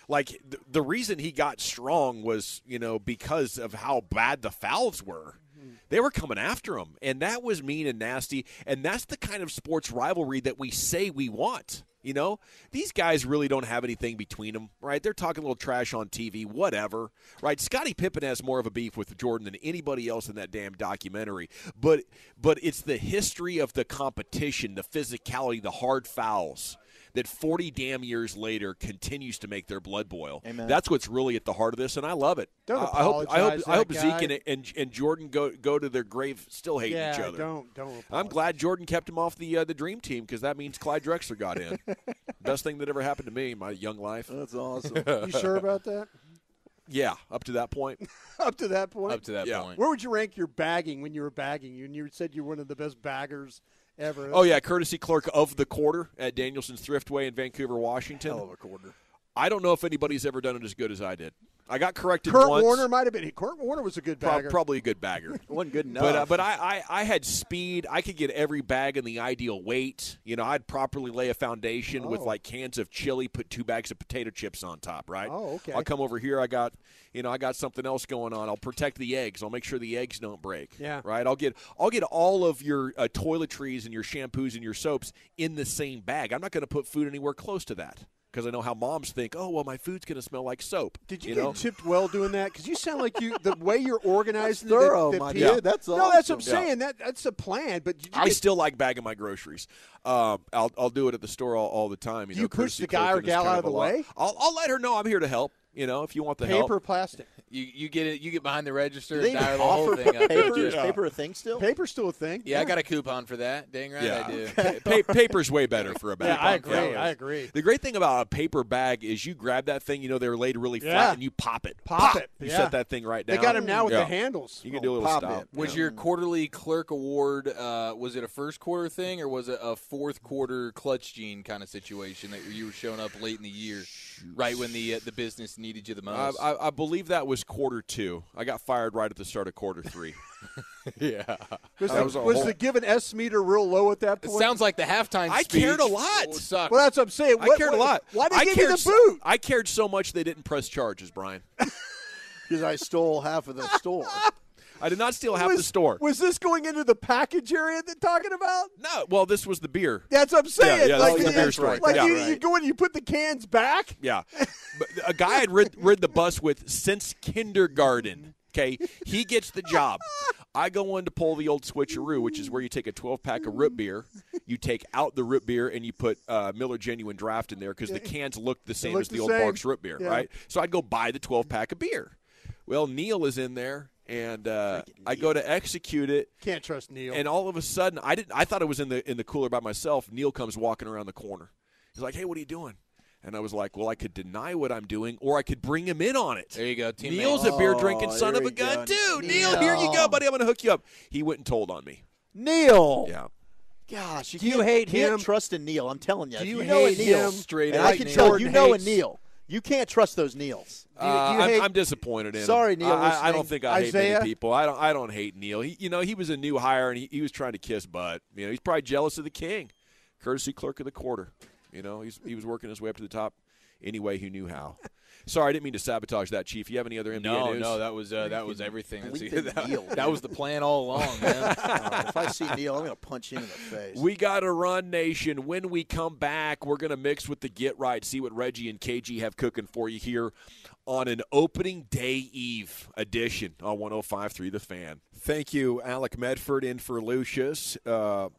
like th- the reason he got strong was, you know, because of how bad the fouls were. They were coming after him, and that was mean and nasty, and that's the kind of sports rivalry that we say we want. You know, these guys really don't have anything between them, right? They're talking a little trash on T V, whatever, right? Scottie Pippen has more of a beef with Jordan than anybody else in that damn documentary, but but it's the history of the competition, the physicality, the hard fouls that forty damn years later continues to make their blood boil.
Amen.
That's what's really at the heart of this, and I love it.
Don't
I, I hope I hope,
apologize to
I hope
that
Zeke
guy.
and, and and Jordan go go to their grave still hating
yeah,
each other.
don't don't. Apologize.
I'm glad Jordan kept him off the uh, the dream team because that means Clyde Drexler got in. Best thing that ever happened to me in my young life.
That's awesome.
You sure about that?
Yeah, up to that point.
Up to that point.
Up to that
Yeah.
point.
Where would you rank your bagging when you were bagging? You, and you said you were one of the best baggers ever.
Oh yeah, courtesy clerk of the quarter at Danielson's Thriftway in Vancouver, Washington.
Hell of a quarter.
I don't know if anybody's ever done it as good as I did. I got corrected
Kurt
once.
Warner might have been. Kurt Warner was a good
Pro-
bagger.
probably a good bagger.
Wasn't good enough.
But uh, but I, I, I had speed. I could get every bag in the ideal weight. You know, I'd properly lay a foundation with
Oh.
like cans of chili, put two bags of potato chips on top, right?
Oh, okay.
I'll come over here. I got, you know, I got something else going on. I'll protect the eggs. I'll make sure the eggs don't break.
Yeah.
Right. I'll get I'll get all of your uh, toiletries and your shampoos and your soaps in the same bag. I'm not going to put food anywhere close to that. Because I know how moms think, oh, well, my food's going to smell like soap.
Did you,
you
get
know?
tipped well doing that? Because you sound like you the way you're organized.
That's thorough,
the, the
my
people-
dude. That's
no, that's what I'm
awesome.
saying. That that's a plan. But did you
I
get-
still like bagging my groceries. Um, I'll I'll do it at the store all, all the time. You
Do
know,
you push
courtesy
the guy or
clerk, and it's
gal
kind
out of
a
the
lot.
way?
I'll I'll let her know I'm here to help. You know, if you want the help.
paper, plastic.
You you get it. You get behind the register
Do they
and dial
even
the whole
offer
thing up.
paper? Is
Yeah.
paper a thing still?
Paper's still a thing.
Yeah, I got a coupon for that. Dang right
Yeah,
I do.
Pa- paper's way better for a bag.
Yeah, I agree.
Yeah.
I agree.
The great thing about a paper bag is you grab that thing, you know, they're laid really flat,
Yeah.
and you pop it.
Pop it,
You
yeah.
set that thing right down.
They got them now with
Yeah.
the handles.
You can do a little
pop
stop.
it.
Was your quarterly clerk award, uh, was it a first quarter thing or was it a fourth quarter clutch gene kind of situation that you were showing up late in the year, right when the uh, the business needed you the
I,
most?
I, I believe that was quarter two. I got fired right at the start of quarter three.
yeah.
Was,
That
the,
was a
was
whole-
the given S meter real low at that
It
point?
sounds like the halftime
I
speech
cared a lot.
sucked.
Well, that's what I'm saying.
I
What-
cared a
what-
lot.
Why did
I
they give you
cared
the
so-
boot?
I cared so much they didn't press charges, Brian.
Because I stole half of the store.
I did not steal half
was,
the store.
Was this going into the package area they're talking about?
No, well, this was the beer.
That's what I'm saying.
yeah,
like
that's the
you-
beer store.
Like
Yeah.
you,
Right.
you go in, you put the cans back.
Yeah. But a guy had rid, rid the bus with since kindergarten. Okay. He gets the job. I go in to pull the old switcheroo, which is where you take a twelve pack of root beer, you take out the root beer, and you put uh, Miller Genuine Draft in there because the cans look the same
look
as the,
the
old
same.
Barks root beer,
Yeah.
right? So I'd go buy the twelve pack of beer. Well, Neil is in there, and uh, I go to execute it.
Can't trust Neil.
And all of a sudden, I didn't. I thought it was in the in the cooler by myself. Neil comes walking around the corner. He's like, "Hey, what are you doing?" And I was like, "Well, I could deny what I'm doing, or I could bring him in on it."
There you go. Teammate.
Neil's a beer drinking
Oh,
son
there
of a
you
gun
go.
too.
Neil.
Neil, here you go, buddy. I'm going to hook you up. He went and told on me.
Neil.
Yeah.
Gosh, you
Do you
can't-
hate
can't
him?
trust in Neil. I'm telling you.
Do
If
you
you know a
hate
Neil,
him?
Straight
and
up
I can
Neil.
tell
Jordan
you know a
hates-
Neil. You can't trust those Neils.
Do you-
Uh,
do you
I'm,
hate-
I'm disappointed in him.
Sorry, Neil,
I, I- I
listening.
don't think I hate
Isaiah?
many people. I don't. I don't hate Neil. He, you know, he was a new hire and he, he was trying to kiss butt. You know, he's probably jealous of the king, courtesy clerk of the quarter. You know, he's he was working his way up to the top any way he knew how. Sorry, I didn't mean to sabotage that, Chief. You have any other N B A
No,
news?
no, that was uh, that was everything. That's-
Bleeping
that,
Neil.
that was the plan all along, man.
Uh, if I see Neil, I'm going to punch him in the face.
We got to run, Nation. When we come back, we're going to mix with the Get Right, see what Reggie and K G have cooking for you here on an opening day eve edition on one oh five point three The Fan. Thank you, Alec Medford, in for Lucius. Uh,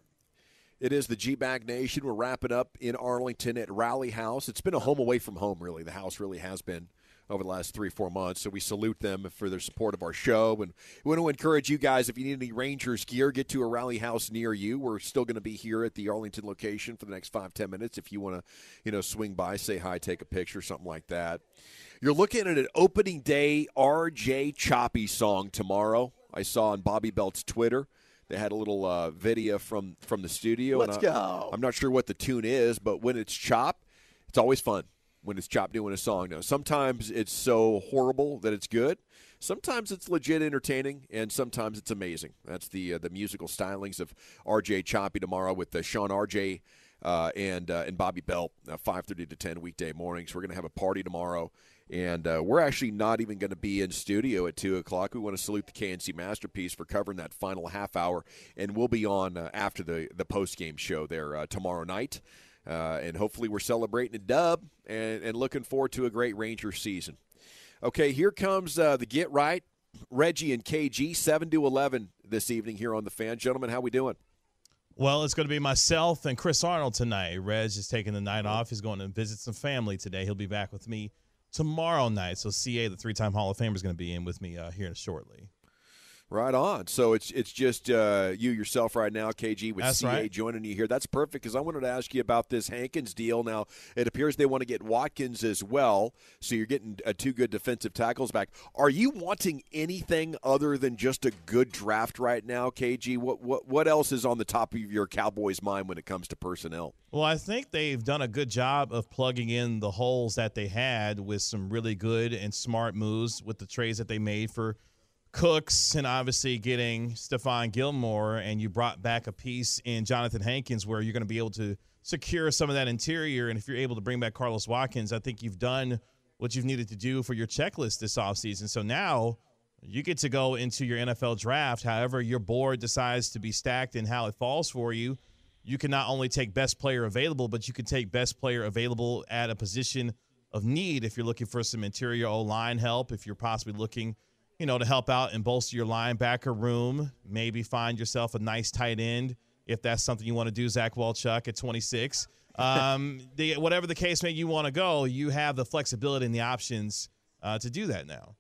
it is the G-Bag Nation. We're wrapping up in Arlington at Rally House. It's been a home away from home, really. The house really has been over the last three, four months. So we salute them for their support of our show. And we want to encourage you guys, if you need any Rangers gear, get to a Rally House near you. We're still going to be here at the Arlington location for the next five, ten minutes. If you want to, you know, swing by, say hi, take a picture, something like that. You're looking at an opening day R J Choppy song tomorrow. I saw on Bobby Belt's Twitter. They had a little uh, video from, from the studio.
Let's
and I,
go.
I'm not sure what the tune is, but when it's Chop, it's always fun when it's Chop doing a song. Now, sometimes it's so horrible that it's good. Sometimes it's legit entertaining, and sometimes it's amazing. That's the uh, the musical stylings of R J Choppy tomorrow with uh, Sean R J uh, and uh, and Bobby Bell, uh, five thirty to ten weekday mornings. We're going to have a party tomorrow, and uh, we're actually not even going to be in studio at two o'clock. We want to salute the K N C Masterpiece for covering that final half hour, and we'll be on uh, after the, the post-game show there uh, tomorrow night. Uh, and hopefully we're celebrating a dub and, and looking forward to a great Ranger season. Okay, here comes uh, the Get Right, Reggie and K G, seven to eleven this evening here on The Fan. Gentlemen, how we doing?
Well, it's going to be myself and Chris Arnold tonight. Reg is taking the night off. He's going to visit some family today. He'll be back with me tomorrow night. So C A, the three-time Hall of Famer, is going to be in with me uh, here shortly.
Right on. So it's it's just uh, you yourself right now, K G, with
That's
C A
right.
joining you here. That's perfect because I wanted to ask you about this Hankins deal. Now, it appears they want to get Watkins as well, so you're getting uh, two good defensive tackles back. Are you wanting anything other than just a good draft right now, K G? What what what else is on the top of your Cowboys' mind when it comes to personnel?
Well, I think they've done a good job of plugging in the holes that they had with some really good and smart moves with the trades that they made for Cooks and obviously getting Stephon Gilmore, and you brought back a piece in Jonathan Hankins where you're going to be able to secure some of that interior. And if you're able to bring back Carlos Watkins, I think you've done what you've needed to do for your checklist this offseason. So now you get to go into your N F L draft. However your board decides to be stacked and how it falls for you, you can not only take best player available, but you can take best player available at a position of need if you're looking for some interior O-line help, if you're possibly looking – you know, to help out and bolster your linebacker room, maybe find yourself a nice tight end if that's something you want to do, Zach Walchuk at twenty-six. Um, the, whatever the case may you want to go, you have the flexibility and the options uh, to do that now.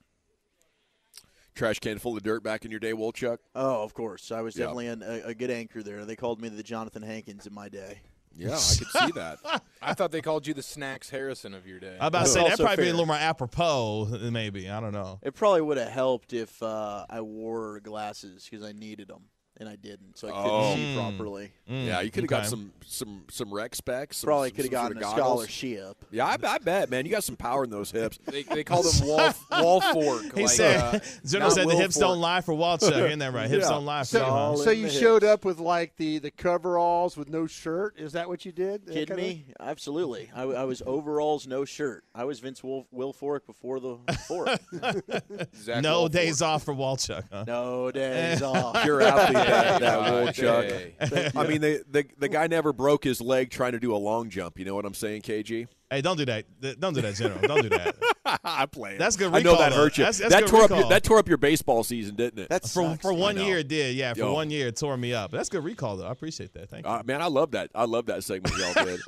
Trash can full of dirt back in your day, Walchuk?
Oh, of course. I was
Yeah.
definitely an, a, a good anchor there. They called me the Jonathan Hankins in my day.
Yeah, I could see that.
I thought they called you the Snacks Harrison of your day.
I'm about to
That's
say, that'd
also
probably be a
fair.
little more apropos, maybe. I don't know.
It probably would have helped if uh, I wore glasses because I needed them, and I didn't, so I couldn't
Oh.
see properly.
Yeah, you could have got
okay.
some some some rec specs. Some,
Probably
some-
could have
some
gotten
sort
a
of goggles.
scholarship.
Yeah, I, I bet, man. You got some power in those hips.
They, they called him Wall, Wall Fork.
He
like,
said,
uh,
General
not
said the
Will
hips
Fork.
don't lie for Walchuk. Isn't that right? Hips
Yeah.
don't lie for you, huh?
Solid.
So
in
you
the
showed
hips.
up with like the the coveralls with no shirt. Is that what you did? That
Kidding
kinda-
me? Absolutely. I, I was overalls, no shirt. I was Vince Will, Will Fork before the fork.
Zach
No
Will
days
Fork.
off for Walchuk, huh?
No days off.
Pure athlete, that, that
God,
Walchuk.
hey.
I mean, the, the the guy never broke his leg trying to do a long jump. You know what I'm saying, K G?
Hey, don't do that. Don't do that, General. Don't do that.
I play it.
That's good
I know
recall,
that
though.
hurt you.
That's- that's
that
good
tore up
recall.
your, that tore up your baseball season, didn't it?
That
For,
sucks.
for one
I know.
year, it did. Yeah, for
Yo.
one year, it tore me up. That's good recall, though. I appreciate that. Thank you.
Uh, man, I love that. I love that segment y'all did.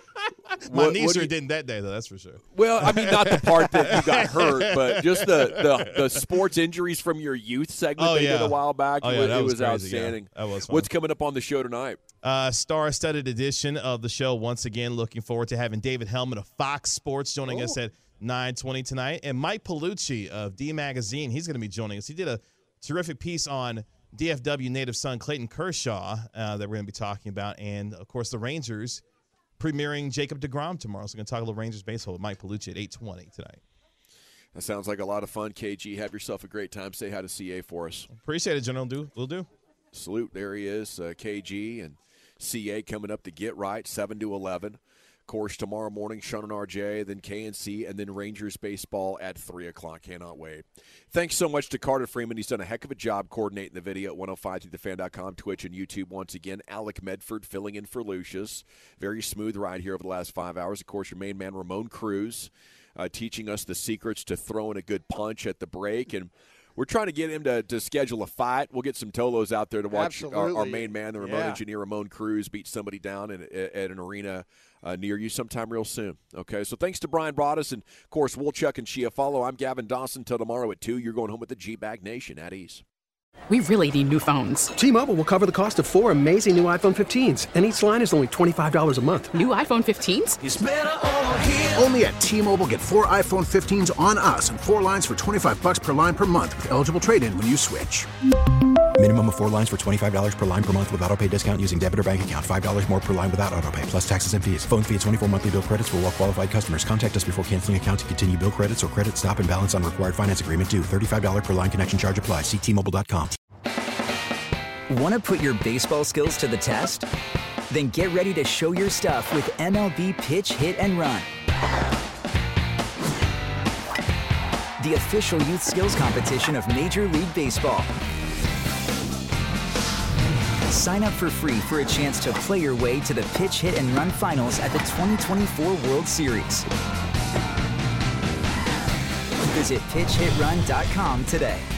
My
what-
knee
what do
sure
you-
didn't that day, though. That's for sure.
Well, I mean, not the part that you got hurt, but just the, the, the sports injuries from your youth segment
Oh,
they
yeah.
did a while back.
Oh,
it
yeah,
was,
that
it
was
was
crazy, yeah.
outstanding.
That was fun.
What's coming up on the show tonight?
Uh, star-studded edition of the show. Once again, looking forward to having David Hellman of Fox Sports joining us at nine twenty tonight. And Mike Palucci of D Magazine, he's going to be joining us. He did a terrific piece on D F W native son Clayton Kershaw uh, that we're going to be talking about. And, of course, the Rangers premiering Jacob deGrom tomorrow. So we're going to talk a little Rangers baseball with Mike Palucci at eight twenty tonight.
That sounds like a lot of fun, K G. Have yourself a great time. Say hi to C A for us.
Appreciate it, General. Do We'll do.
Salute. There he is, uh, K G and C A coming up to Get Right, seven to eleven. Of course, tomorrow morning, Sean and R J, then K N C, and then Rangers baseball at three o'clock. Cannot wait. Thanks so much to Carter Freeman. He's done a heck of a job coordinating the video at one oh five through the fan dot com, Twitch, and YouTube once again. Alec Medford filling in for Lucius. Very smooth ride here over the last five hours. Of course, your main man, Ramon Cruz, uh, teaching us the secrets to throwing a good punch at the break. And we're trying to get him to, to schedule a fight. We'll get some Tolos out there to watch our, our
Absolutely.
main man, the remote
Yeah.
engineer, Ramon Cruz, beat somebody down in, at, at an arena uh, near you sometime real soon. Okay, so thanks to Brian Broaddus and, of course, Wolchuk and Chiafalo. I'm Gavin Dawson. Till tomorrow at two, you're going home with the G-Bag Nation at ease.
We really need new phones.
T-Mobile will cover the cost of four amazing new iPhone fifteens, and each line is only twenty-five dollars a month.
New iPhone fifteens?
It's better over here. Only at T-Mobile, get four iPhone fifteens on us and four lines for twenty-five bucks per line per month with eligible trade-in when you switch.
Minimum of four lines for twenty-five dollars per line per month with autopay discount using debit or bank account. five dollars more per line without autopay, plus taxes and fees. Phone fee at twenty-four monthly bill credits for well-qualified customers. Contact us before canceling account to continue bill credits or credit stop and balance on required finance agreement due. thirty-five dollars per line connection charge applies. See T Mobile dot com.
Want to put your baseball skills to the test? Then get ready to show your stuff with M L B Pitch, Hit, and Run, the official youth skills competition of Major League Baseball. Sign up for free for a chance to play your way to the Pitch, Hit, and Run finals at the twenty twenty-four World Series. Visit pitch hit run dot com today.